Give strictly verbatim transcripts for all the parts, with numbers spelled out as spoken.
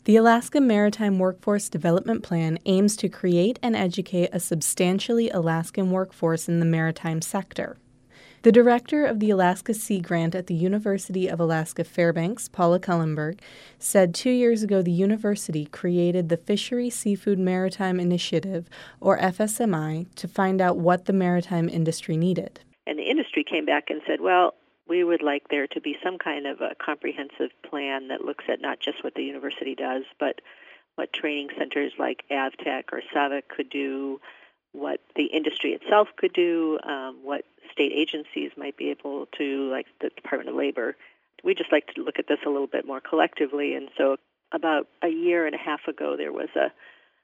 The Alaska Maritime Workforce Development Plan aims to create and educate a substantially Alaskan workforce in the maritime sector. The director of the Alaska Sea Grant at the University of Alaska Fairbanks, Paula Cullenberg, said two years ago the university created the Fishery Seafood Maritime Initiative, or F S M I, to find out what the maritime industry needed. And the industry came back and said, well, we would like there to be some kind of a comprehensive plan that looks at not just what the university does, but what training centers like AVTEC or SAVIC could do, what the industry itself could do, um, what state agencies might be able to, like the Department of Labor. We just like to look at this a little bit more collectively. And so about a year and a half ago, there was a,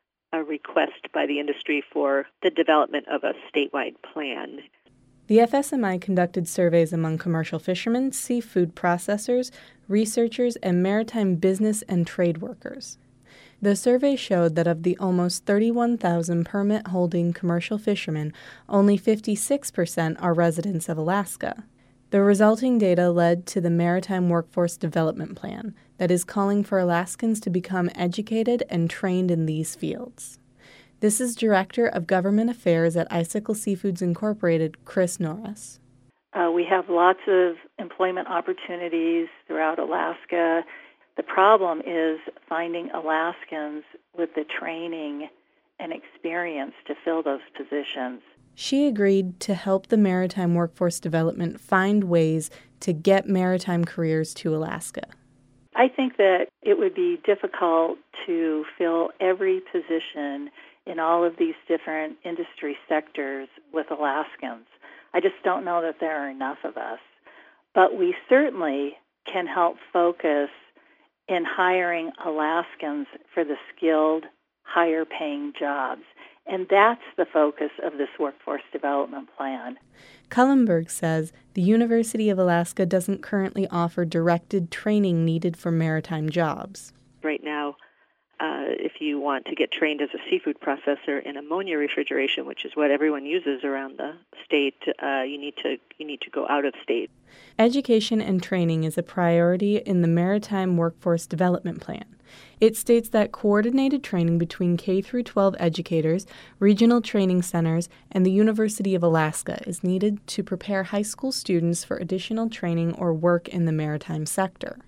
a request by the industry for the development of a statewide plan. The F S M I conducted surveys among commercial fishermen, seafood processors, researchers, and maritime business and trade workers. The survey showed that of the almost thirty-one thousand permit-holding commercial fishermen, only fifty-six percent are residents of Alaska. The resulting data led to the Maritime Workforce Development Plan that is calling for Alaskans to become educated and trained in these fields. This is Director of Government Affairs at Icicle Seafoods Incorporated, Chris Norris. Uh, we have lots of employment opportunities throughout Alaska. The problem is finding Alaskans with the training and experience to fill those positions. She agreed to help the Maritime Workforce Development find ways to get maritime careers to Alaska. I think that it would be difficult to fill every position in all of these different industry sectors with Alaskans. I just don't know that there are enough of us. But we certainly can help focus in hiring Alaskans for the skilled, higher-paying jobs. And that's the focus of this workforce development plan. Cullenberg says the University of Alaska doesn't currently offer directed training needed for maritime jobs. Right now, Uh, if you want to get trained as a seafood processor in ammonia refrigeration, which is what everyone uses around the state, uh, you need to you need to go out of state. Education and training is a priority in the Maritime Workforce Development Plan. It states that coordinated training between K through twelve educators, regional training centers, and the University of Alaska is needed to prepare high school students for additional training or work in the maritime sector.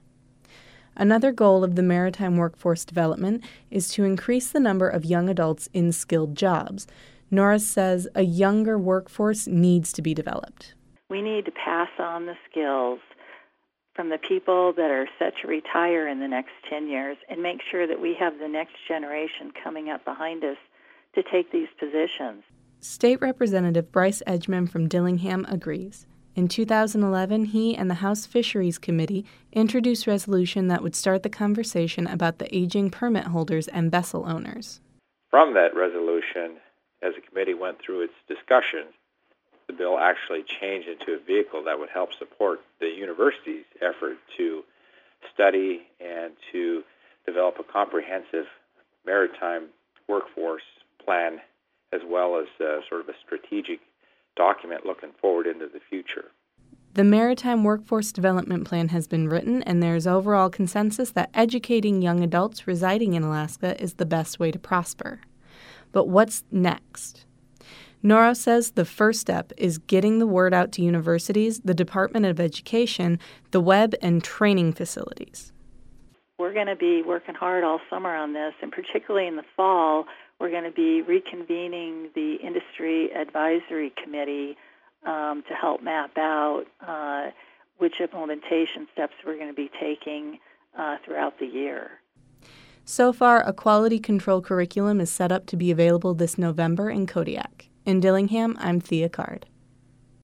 Another goal of the Maritime Workforce Development is to increase the number of young adults in skilled jobs. Norris says a younger workforce needs to be developed. We need to pass on the skills from the people that are set to retire in the next ten years and make sure that we have the next generation coming up behind us to take these positions. State Representative Bryce Edgman from Dillingham agrees. In two thousand eleven, he and the House Fisheries Committee introduced resolution that would start the conversation about the aging permit holders and vessel owners. From that resolution, as the committee went through its discussions, the bill actually changed into a vehicle that would help support the university's effort to study and to develop a comprehensive maritime workforce plan, as well as uh, sort of a strategic document looking forward into the future. The Maritime Workforce Development Plan has been written, and there is overall consensus that educating young adults residing in Alaska is the best way to prosper. But what's next? Nora says the first step is getting the word out to universities, the Department of Education, the web, and training facilities. We're going to be working hard all summer on this, and particularly in the fall, we're going to be reconvening the Industry Advisory Committee um, to help map out uh, which implementation steps we're going to be taking uh, throughout the year. So far, a quality control curriculum is set up to be available this November in Kodiak. In Dillingham, I'm Thea Card.